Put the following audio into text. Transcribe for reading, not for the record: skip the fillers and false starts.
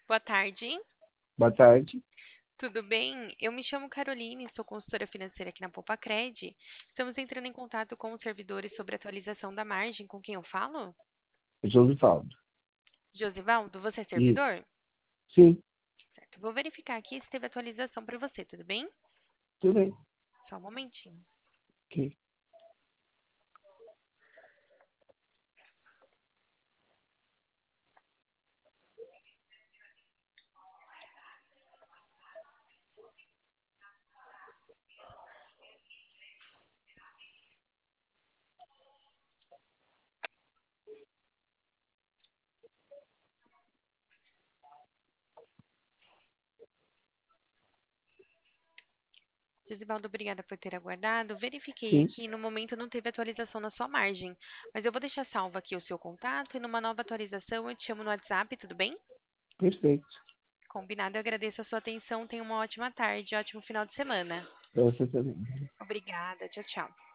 Boa tarde, Boa tarde. tudo bem? Eu me chamo Caroline, sou consultora financeira aqui na Poupacred. Estamos entrando em contato com os servidores sobre atualização da margem. Com quem eu falo? Josivaldo. Josivaldo, você é Isso. servidor? Sim, Certo. Vou verificar aqui se teve atualização para você, tudo bem? tudo bem. Só um momentinho. Ok. Josivaldo, obrigada por ter aguardado. Verifiquei Sim, aqui, no momento não teve atualização na sua margem, mas eu vou deixar salvo aqui o seu contato e numa nova atualização eu te chamo no WhatsApp, tudo bem? perfeito. Combinado, eu agradeço a sua atenção. Tenha uma ótima tarde, ótimo final de semana. Para você também. Obrigada, tchau, tchau.